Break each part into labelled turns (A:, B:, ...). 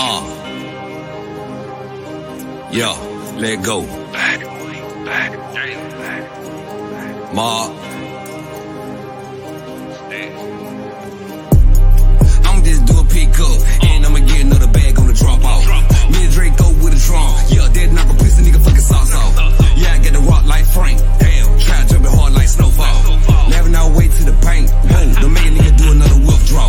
A: Yeah, let go. Mark. I'ma just do a pickup, and I'ma get another bag on the drop off. Me and Draco with a drum. Yeah, that knock a piece of nigga fucking sauce off. Yeah, I get the rock like Frank. Damn, try jumping hard like snowfall. Laughing all the way to the paint. Whoa, the make a nigga do another withdraw.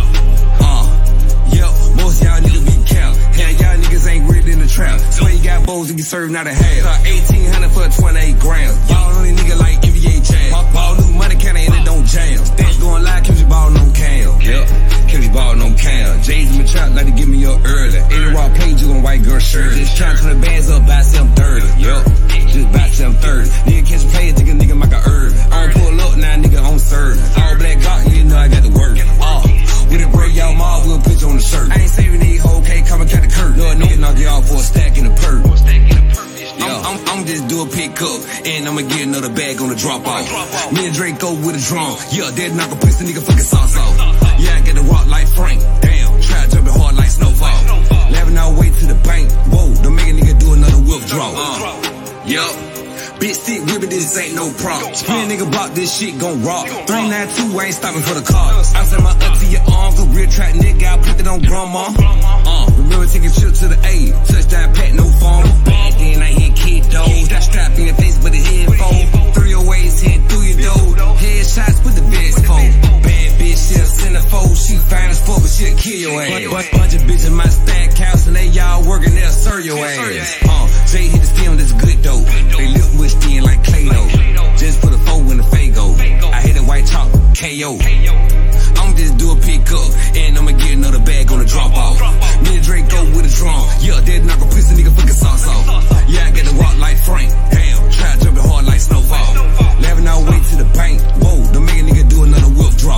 A: Yep, most y'all niggas be count. Hell, y'all niggas ain't ready in the trap. Swear you got bowls and you serve not a half. 1800 for 28 grams. Y'all only nigga like NBA jam. Ball new money kinda and it don't jam. Stats going live, keep you ballin' on cam. Yep, keep you ballin' on cam. J's in the trap like to give me up early. Any raw page you gon' white girl shirt. Just tryna turn the bands up by 730. Yup, just by 730. Nigga catch a play, think a nigga make a herb. I don't pull up, now nigga on serve. All black got, you know I got the work. With a break, y'all mob, we'll put you on the shirt. I ain't saving these whole cake, come and cut the curtain. No, nigga knock you off for a stack in the perk. I'm just do a pickup, and I'ma get another bag on the drop off. Me and Draco with a drum. Yeah, that knock a piece of nigga fucking sauce off. Yeah, I get the rock like Frank. Damn, try jumping hard like snowfall. Laughing all the way to the bank. Whoa, the make a nigga do another withdraw. Yup. Bitch stick whipping, this ain't no prop. Spin nigga block, this shit gon' rock. 392, I ain't stopping for the car. I send my auntie your arms, a real trap nigga, I put it on grandma. Remember taking trip to the A, touchdown pack, no phone. Bad then I hit kid though. That strap in your face, but the head fold. 308s hit through your door. Headshots with the best phone. Bad bitch, she'll send a foe. She fine as fuck, but she'll kill your ass. Bunch of bitches in my stack house, and they y'all working, they'll serve your ass. Jay hit the stem, that's good though. They lip mushed in like Play-Doh. Just put a foe in the Fago. I hit a white chalk, KO. I'ma just do a pickup, and I'ma get another bag on the drop off. Me and Draco with a drum. Yeah, that knock a piece of nigga fucking sauce off. Yeah, I get the rock like Frank. Damn, try jumping hard like snowfall. Laughing all the way to the bank. Whoa, the make a nigga do another withdraw.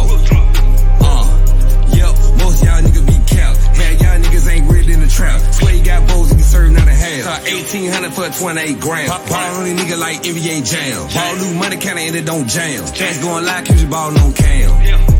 A: Yep, most y'all niggas be capped. Hell, y'all niggas ain't ready in the trap. Swear you got bowls and you serve not a half. 1800 for 28 grams. Ball only nigga like NBA jam. Ball new money kinda and it don't jam. Cash going live, keep you ballin' on cam.